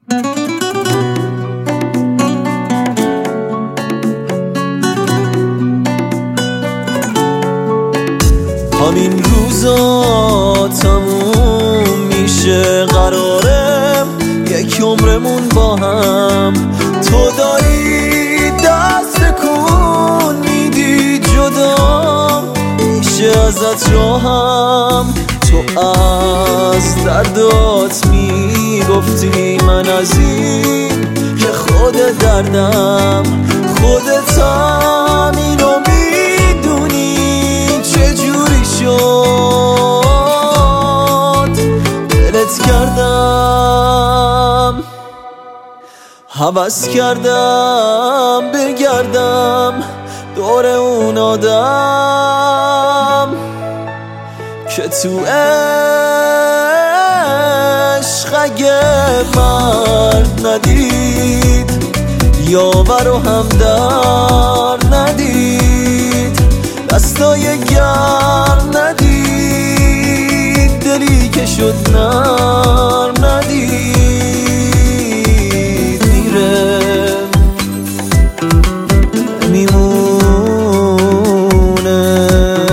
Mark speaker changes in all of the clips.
Speaker 1: همین روزا تموم میشه، قرارم یک عمرمون با هم. تو داری دست کن میدی جدا میشه ازت راهم. تو از دردات میگفتی، من از این که خود دردم خودتم، اینو میدونی چجوری شد دلت کردم. هوس کردم بگردم دور اون آدم که تو عشق اگه مرد ندید، یاور و همدر ندید، دستای گرم ندید، دلی که شد نرم ندید. میره میمونه،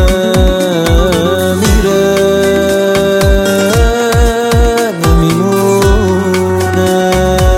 Speaker 1: میره نمیمونه.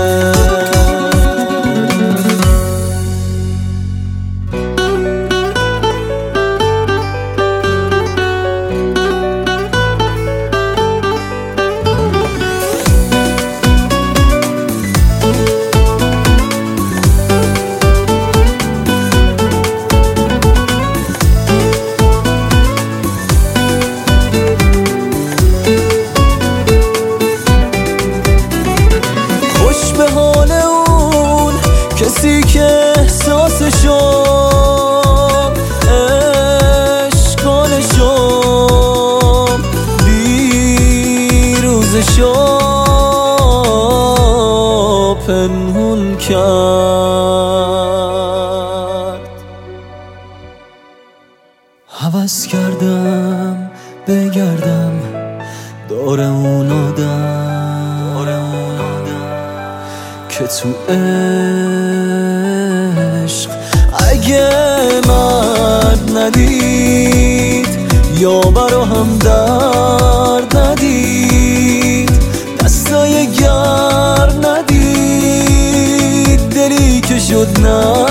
Speaker 1: به حال اون کسی که احساسشو عشقانشو بیروزشو پنهون کرد. هوس کردم بگردم دور اون آدم که تو عشق اگه مرد ندید، یاور و همدرد ندید، دستای گرم ندید، دلی که شد نه